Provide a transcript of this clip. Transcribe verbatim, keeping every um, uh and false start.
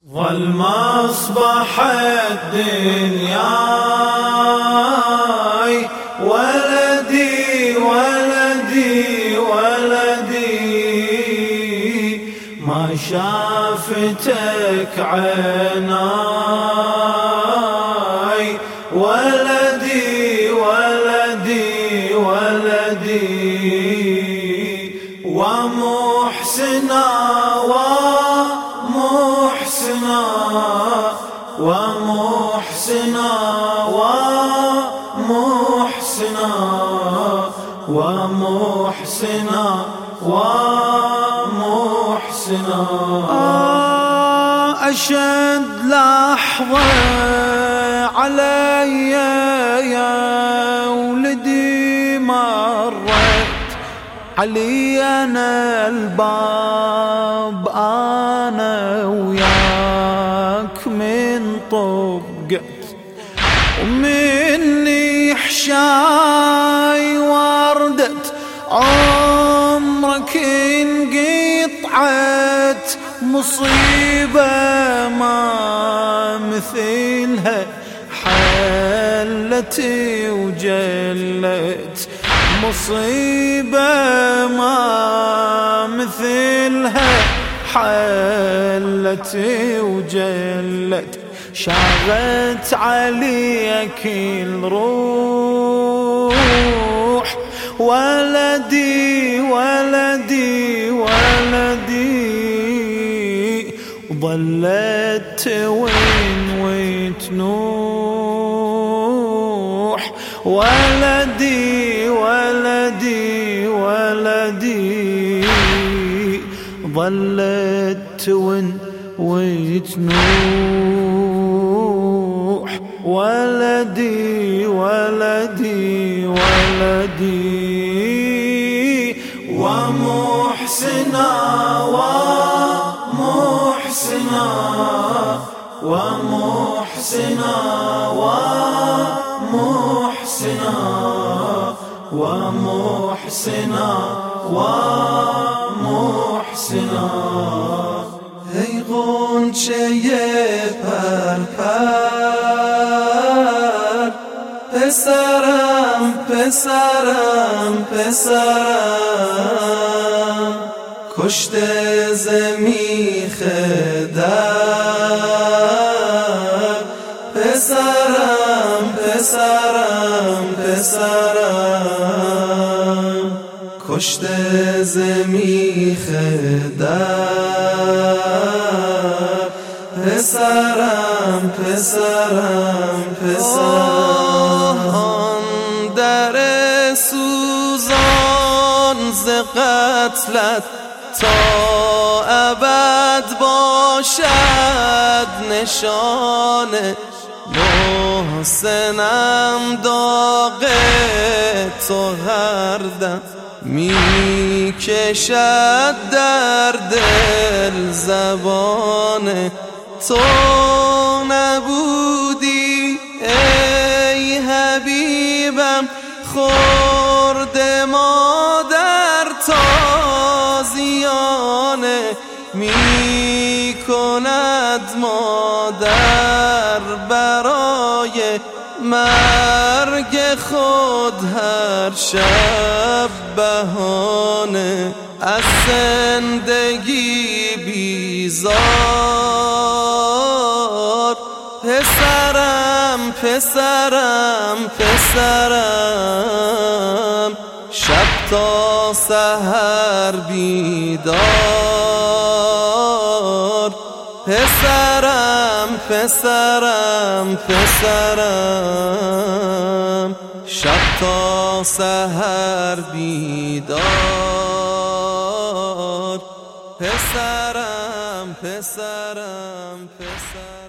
ظل مصباح الدنيا ولدي ولدي ولدي ما شافتك عيناي ولدي ولدي ولدي ومحسنا ومحسنا ومحسنا ومحسنا ومحسنا ومحسنا أشد لحظة علي يا ولدي مرت علي أنا الباب أنا وياك من طبقت ومني حشاي وردت عمرك انقطعت مصيبة ما مثلها حلت وجلت مصيبة ما مثلها حلت وجلت شاغت عليك الروح ولدي ولدي ولدي ظلت وين وتنوح ولدي ولدي ولدي ظلت وين وتنوح ولدي ولدي ولدي ومحسنا ومحسنا ومحسنا ومحسنا ومحسنا ومحسنا ای غنچه پر پر پسرم پسرم پسرم کشته زمیخ در پسرم پسرم پسرم کشته زمیخ در پسرم پسرم پسرم در سوزان ز قتلت تا ابد باشد نشانه محسنم داغ تو هر دم می کشد در دل زبان تو نبودی ای حبیبم خورد مادر تازیانه می کند مادر برای مرگ خود هر شب بهانه از زندگی بیزار پسرم پسرم پسرم شب تا سحر بیدار پسرم پسرم پسرم شب تا سحر بیدار پسرم پسرم پسرم